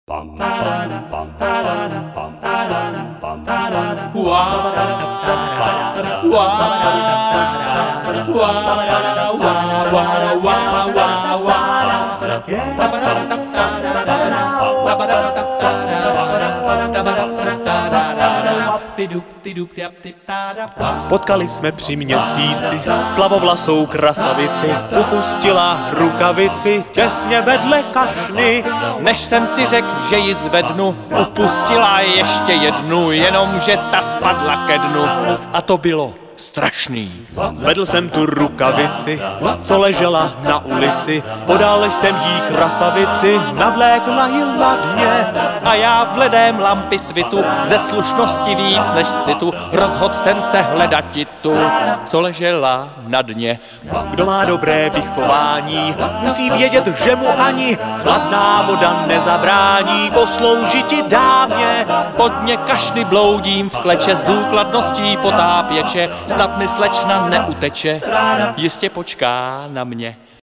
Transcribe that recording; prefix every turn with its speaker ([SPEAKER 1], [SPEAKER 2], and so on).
[SPEAKER 1] Potkali jsme při měsíci plavovlasou krasavici, upustila rukavici těsně vedle kašny.
[SPEAKER 2] Než jsem si řekl, že ji zvednu, upustila ještě jednu, jenomže ta spadla ke dnu. A to bylo strašný.
[SPEAKER 1] Zvedl jsem tu rukavici, co ležela na ulici, podal jsem jí krasavici, navlékla ji ladně.
[SPEAKER 2] A já v bledém lampy svitu, ze slušnosti víc než citu, rozhodl jsem se hledati tu, co ležela na dně.
[SPEAKER 1] Kdo má dobré vychování, musí vědět, že mu ani chladná voda nezabrání posloužiti dámě.
[SPEAKER 2] Pod dně kašny bloudím v kleče s důkladností potápěče, snad mi slečna neuteče, jistě počká na mě.